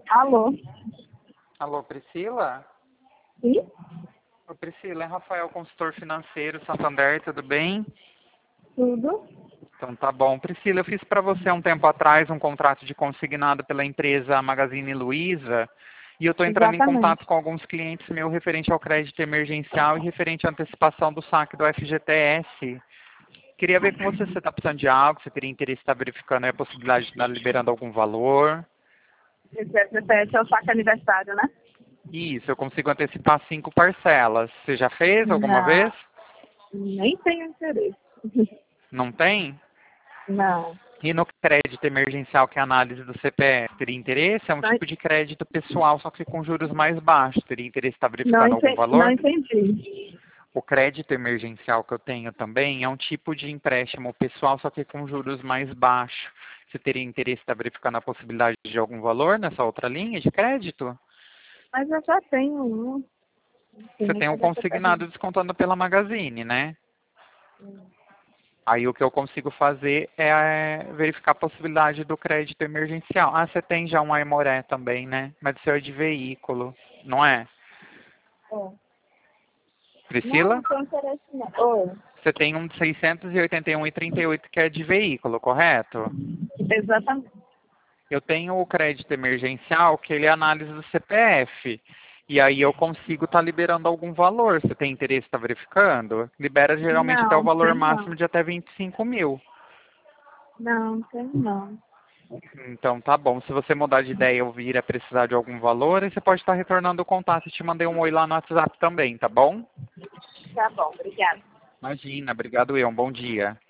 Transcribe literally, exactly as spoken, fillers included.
Alô? Alô, Priscila? Sim? Ô, Priscila, é Rafael, consultor financeiro, Santander, tudo bem? Tudo? Então tá bom. Priscila, eu fiz para você há um tempo atrás um contrato de consignado pela empresa Magazine Luiza e eu estou entrando em Exatamente. contato com alguns clientes meus referente ao crédito emergencial e referente à antecipação do saque do F G T S. Queria ver com você se você está precisando de algo, se teria interesse em estar verificando aí a possibilidade de estar liberando algum valor. Esse F G T S é o saque aniversário, né? Isso, eu consigo antecipar cinco parcelas. Você já fez alguma Não, vez? nem tenho interesse. Não tem? Não. E no crédito emergencial, que é a análise do C P F, teria interesse? É um Não, tipo de crédito pessoal, só que com juros mais baixos. Teria interesse em estar não, verificando algum entendi, não valor? entendi. O crédito emergencial que eu tenho também é um tipo de empréstimo pessoal, só que com juros mais baixos. Você teria interesse em estar verificando a possibilidade de algum valor nessa outra linha de crédito? Mas eu já tenho um. Não sei Você nem tem um fazer essa pergunta. consignado descontando pela Magazine, né? Aí o que eu consigo fazer é verificar a possibilidade do crédito emergencial. Ah, você tem já um Aimoré também, né? Mas o seu é de veículo, não é? É. Não, Priscila? não tenho interesse não. Oi. Você tem um de seiscentos e oitenta e um e trinta e oito que é de veículo, correto? Exatamente. Eu tenho o crédito emergencial, que ele é análise do C P F. E aí eu consigo estar liberando algum valor. Você tem interesse em estar verificando? Libera geralmente até o Não, valor tem não. máximo de até vinte e cinco mil. Não, tem não. Então tá bom. Se você mudar de ideia ou vir a precisar de algum valor, aí você pode estar retornando o contato. Eu te mandei um oi lá no WhatsApp também, tá bom? Tá bom, obrigada. Imagina, obrigado eu. Um bom dia.